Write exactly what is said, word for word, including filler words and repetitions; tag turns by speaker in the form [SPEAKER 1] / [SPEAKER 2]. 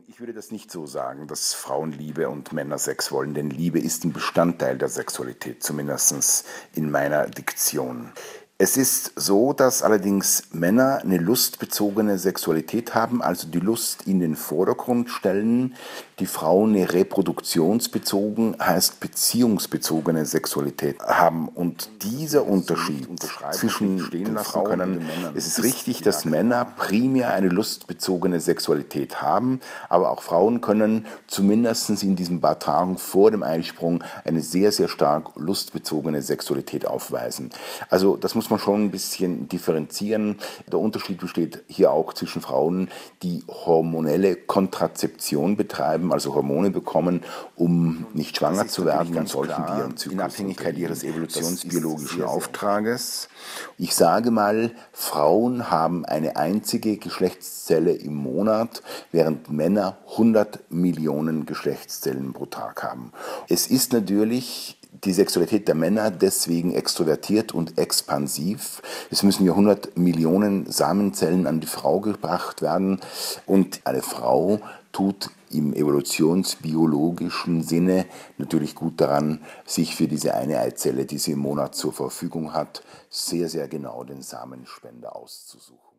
[SPEAKER 1] Ich würde das nicht so sagen, dass Frauen Liebe und Männer Sex wollen, denn Liebe ist ein Bestandteil der Sexualität, zumindest in meiner Diktion. Es ist so, dass allerdings Männer eine lustbezogene Sexualität haben, also die Lust in den Vordergrund stellen. Die Frauen eine reproduktionsbezogen, heißt beziehungsbezogene Sexualität haben. Und dieser Unterschied zwischen den Frauen und den Männern, es ist richtig, dass Männer primär eine lustbezogene Sexualität haben, aber auch Frauen können zumindest in diesen paar Tagen vor dem Eisprung eine sehr, sehr stark lustbezogene Sexualität aufweisen. Also das muss man schon ein bisschen differenzieren. Der Unterschied besteht hier auch zwischen Frauen, die hormonelle Kontrazeption betreiben, also Hormone bekommen, um nicht schwanger zu werden, und solchen, die ihren Zyklus in Abhängigkeit ihres evolutionsbiologischen Auftrages. Ich sage mal, Frauen haben eine einzige Geschlechtszelle im Monat, während Männer hundert Millionen Geschlechtszellen pro Tag haben. Es ist natürlich die Sexualität der Männer deswegen extrovertiert und expansiv. Es müssen ja hundert Millionen Samenzellen an die Frau gebracht werden, und eine Frau tut im evolutionsbiologischen Sinne natürlich gut daran, sich für diese eine Eizelle, die sie im Monat zur Verfügung hat, sehr, sehr genau den Samenspender auszusuchen.